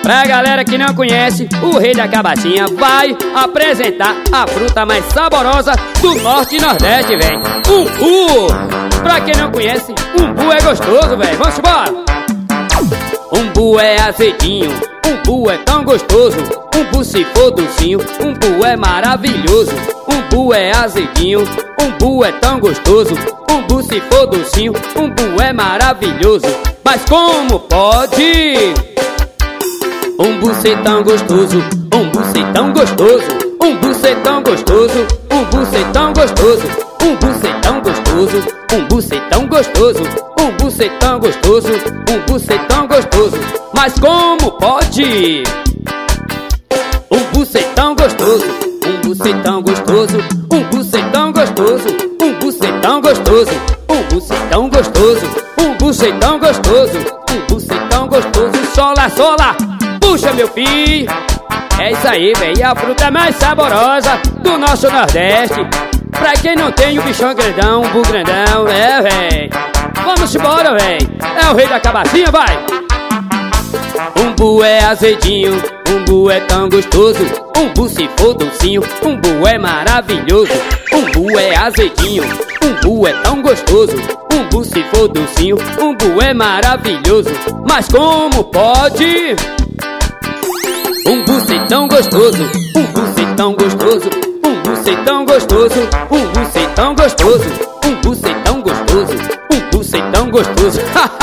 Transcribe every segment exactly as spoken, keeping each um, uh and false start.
Pra galera que não conhece, o Rei da Cabacinha vai apresentar a fruta mais saborosa do Norte e Nordeste, véi. Umbu! Pra quem não conhece, umbu é gostoso, véi. Vamos embora! Umbu é azedinho, umbu é tão gostoso. Umbu se for docinho, umbu é maravilhoso. Umbu é azedinho, umbu é tão gostoso. Umbu se for docinho, umbu é maravilhoso. Mas como pode umbu ser tão gostoso? Umbu ser tão gostoso. Umbu ser tão gostoso. Umbu ser tão gostoso. Umbu ser tão gostoso. Umbu ser tão gostoso. Umbu ser tão gostoso. Umbu ser tão gostoso. Mas como pode umbu ser tão gostoso? Umbu ser tão gostoso. Umbu ser tão gostoso. Umbu ser tão gostoso. Umbu ser tão gostoso. Umbu ser tão gostoso. Umbu ser tão gostoso. Sola, sola, puxa meu filho. É isso aí, véi, a fruta mais saborosa do nosso Nordeste. Pra quem não tem o bichão grandão, umbu grandão, é, véi. Vamos embora, véi. É o Rei da Cabacinha, vai. Umbu é azedinho, umbu é tão gostoso. Umbu se for docinho, umbu é maravilhoso. Umbu é azedinho, umbu é tão gostoso. Umbu se for docinho, umbu é maravilhoso. Mas como pode umbu ser tão gostoso? Umbu ser tão gostoso. Umbu ser tão gostoso. Umbu ser tão gostoso. Umbu ser tão gostoso. Umbu ser tão gostoso.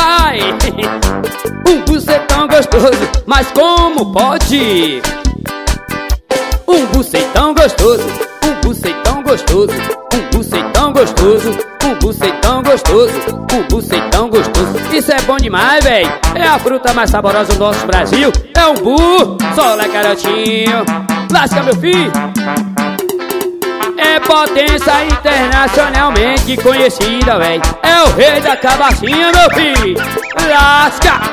Umbu ser tão gostoso. Mas como pode umbu ser tão gostoso? Umbu ser tão gostoso. Umbu ser tão gostoso. Umbu ser tão gostoso. Umbu ser tão gostoso. Isso é bom demais, véi. É a fruta mais saborosa do nosso Brasil. É umbu. Sola, garotinho. Lasca, meu filho. É potência internacionalmente conhecida, véi. É o Rei da Cabacinha, meu filho. Lasca.